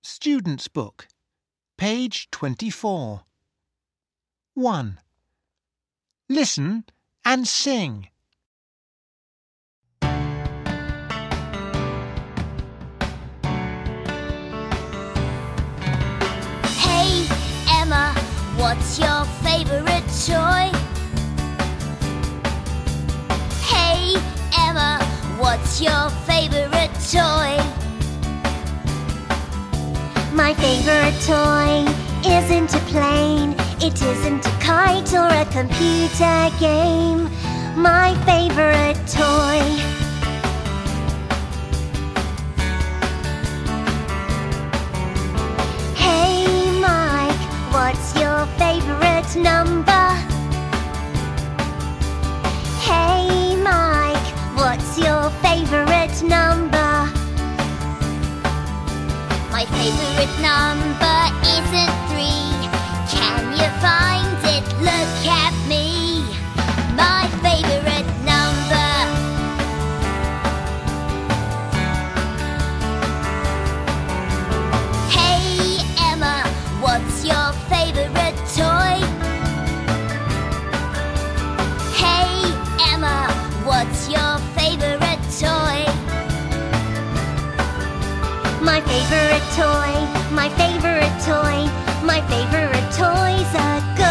Student's Book, page 24. 1. Listen and sing. Hey, Emma, what's your favorite toy? Hey, Emma, what's your favorite toy? My favorite toy isn't a plane, it isn't a kite or a computer game. My favorite toy. Hey Mike, what's your favorite number? Hey Mike, what's your favorite number? My favorite number isn't 3. Can you find it? Look at me. My favorite number. Hey Emma, what's your favorite toy? Hey Emma, what's your favorite toy? My favorite toy, my favorite toy, my favorite toy's a